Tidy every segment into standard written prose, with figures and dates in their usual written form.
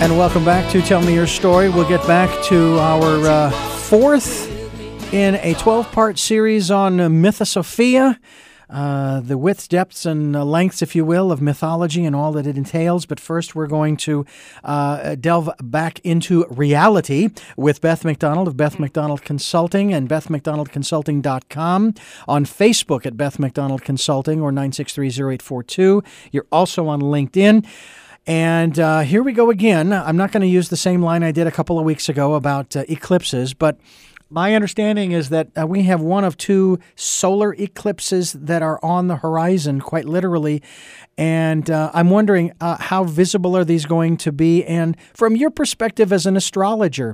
And welcome back to Tell Me Your Story. We'll get back to our fourth in a 12-part series on Mythosophia, the widths, depths, and lengths, if you will, of mythology and all that it entails. But first, we're going to delve back into reality with Beth McDonald of Beth McDonald Consulting and BethMcDonaldConsulting.com, on Facebook at Beth McDonald Consulting or 9630842. You're also on LinkedIn. And here we go again. I'm not going to use the same line I did a couple of weeks ago about eclipses, but my understanding is that we have one of two solar eclipses that are on the horizon, quite literally. And I'm wondering, how visible are these going to be? And from your perspective as an astrologer,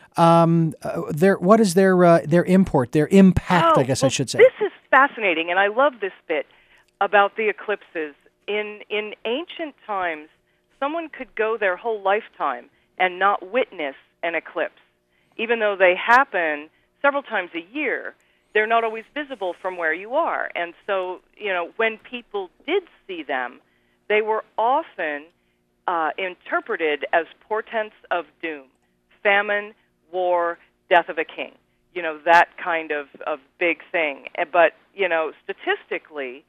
what is their import, their impact, I should say? This is fascinating, and I love this bit about the eclipses. In ancient times, someone could go their whole lifetime and not witness an eclipse. Even though they happen several times a year, they're not always visible from where you are. And so, when people did see them, they were often interpreted as portents of doom, famine, war, death of a king, that kind of big thing. But, statistically,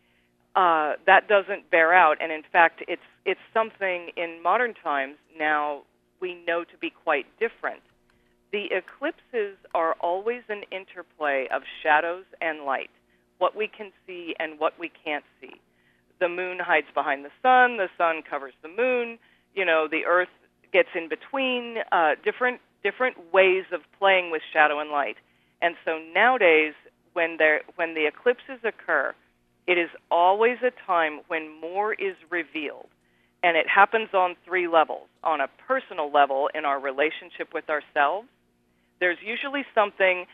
that doesn't bear out. And in fact, it's something in modern times now we know to be quite different. The eclipses are always an interplay of shadows and light, what we can see and what we can't see. The moon hides behind the sun covers the moon, the earth gets in between, different ways of playing with shadow and light. And so nowadays, when the eclipses occur, it is always a time when more is revealed. And it happens on three levels. On a personal level, in our relationship with ourselves, there's usually some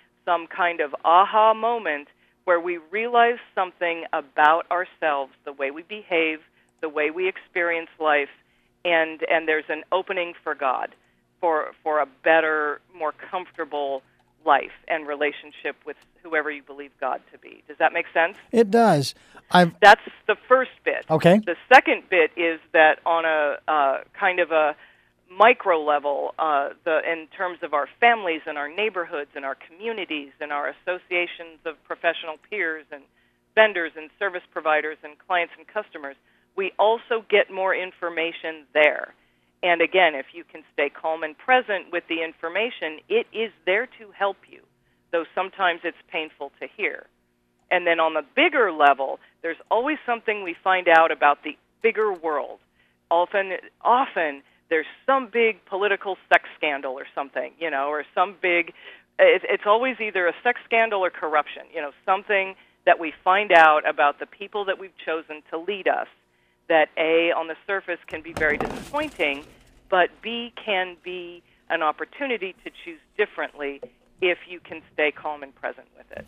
kind of aha moment where we realize something about ourselves, the way we behave, the way we experience life, and there's an opening for God, for a better, more comfortable life and relationship with whoever you believe God to be. Does that make sense? It does. That's the first bit. Okay. The second bit is that on a kind of a micro level, in terms of our families and our neighborhoods and our communities and our associations of professional peers and vendors and service providers and clients and customers, we also get more information there. And again, if you can stay calm and present with the information, it is there to help you, though sometimes it's painful to hear. And then on the bigger level, there's always something we find out about the bigger world. Often there's some big political sex scandal or something, or some big, it's always either a sex scandal or corruption, something that we find out about the people that we've chosen to lead us that A, on the surface can be very disappointing, but B, can be an opportunity to choose differently if you can stay calm and present with it.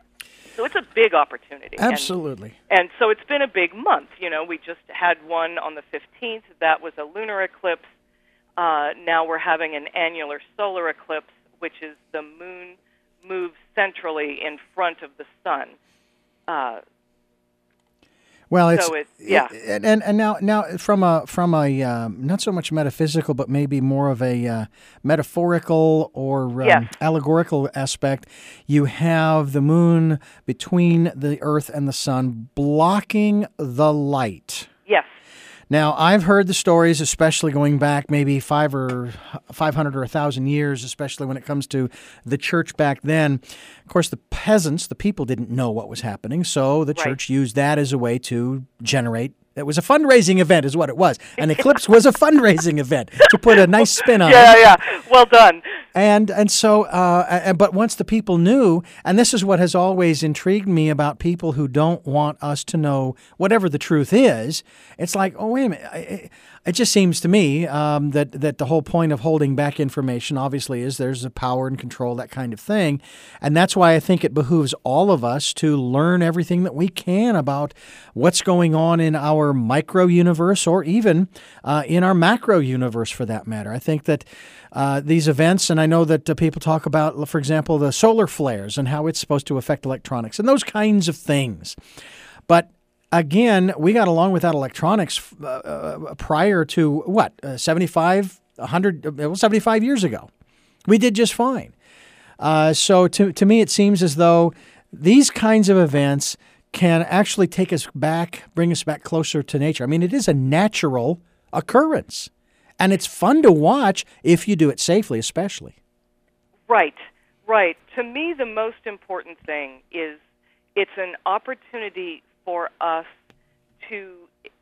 So it's a big opportunity. Absolutely. And so it's been a big month. We just had one on the 15th. That was a lunar eclipse. Now we're having an annular solar eclipse, which is the moon moves centrally in front of the sun. Well, it's yeah. And now from a not so much metaphysical, but maybe more of a metaphorical or allegorical aspect, you have the moon between the earth and the sun blocking the light. Yes. Now, I've heard the stories, especially going back maybe 500 or 1,000 years, especially when it comes to the church back then. Of course, the peasants, the people, didn't know what was happening, so the church used that as a way to generate. It was a fundraising event is what it was. An eclipse was a fundraising event, to put a nice spin on it. Yeah, well done. And so, but once the people knew, and this is what has always intrigued me about people who don't want us to know whatever the truth is, it's like, oh, wait a minute. It just seems to me that the whole point of holding back information, obviously, is there's a power and control, that kind of thing. And that's why I think it behooves all of us to learn everything that we can about what's going on in our micro-universe or even in our macro-universe, for that matter. I think that these events, and I know that people talk about, for example, the solar flares and how it's supposed to affect electronics and those kinds of things. But again, we got along without electronics prior to, 75 75 years ago. We did just fine. So to me, it seems as though these kinds of events can actually take us back, bring us back closer to nature. I mean, it is a natural occurrence, and it's fun to watch if you do it safely, especially. Right, right. To me, the most important thing is it's an opportunity for us to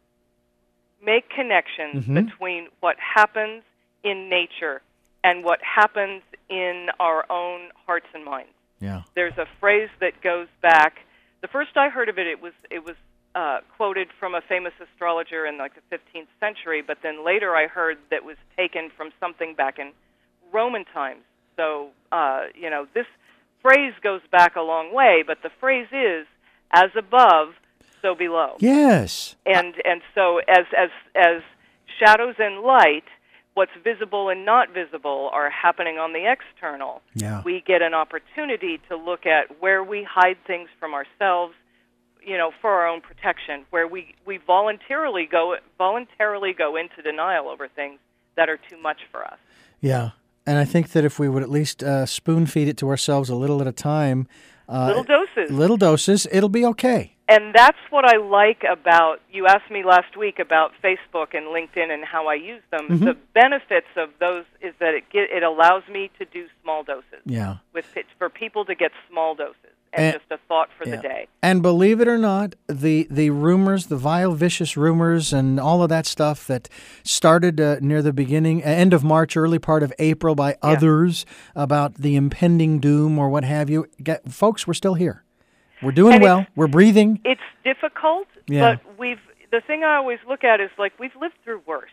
make connections between what happens in nature and what happens in our own hearts and minds. Yeah. There's a phrase that goes back. The first I heard of it, it was quoted from a famous astrologer in like the 15th century, but then later I heard that was taken from something back in Roman times. So, this phrase goes back a long way, but the phrase is, as above, so below. Yes. And so as shadows and light, what's visible and not visible are happening on the external. Yeah. We get an opportunity to look at where we hide things from ourselves, for our own protection, where we voluntarily go into denial over things that are too much for us. Yeah. And I think that if we would at least spoon feed it to ourselves a little at a time, Little doses, it'll be okay. And that's what I like about, you asked me last week about Facebook and LinkedIn and how I use them. The benefits of those is that it allows me to do small doses. Yeah. For people to get small doses and just a thought for the day. And believe it or not, the rumors, the vile, vicious rumors and all of that stuff that started near the end of March, early part of April by others about the impending doom or what have you, folks, we're still here. We're doing well. We're breathing. It's difficult, but the thing I always look at is like we've lived through worse.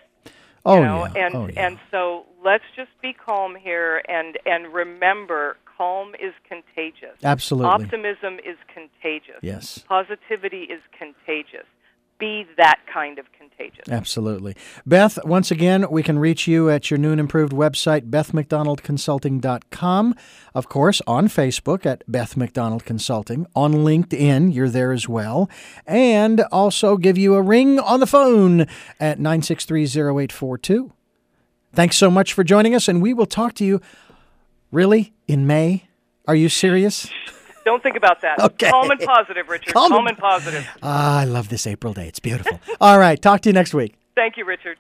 And so let's just be calm here and remember, calm is contagious. Absolutely. Optimism is contagious. Yes. Positivity is contagious. Be that kind of contagious. Absolutely. Beth, once again, we can reach you at your new and improved website, BethMcDonaldConsulting.com. Of course, on Facebook at Beth McDonald Consulting. On LinkedIn, you're there as well. And also give you a ring on the phone at 963-0842. Thanks so much for joining us, and we will talk to you, really, in May. Are you serious? Don't think about that. Okay. Calm and positive, Richard. Calm and positive. I love this April day. It's beautiful. All right. Talk to you next week. Thank you, Richard.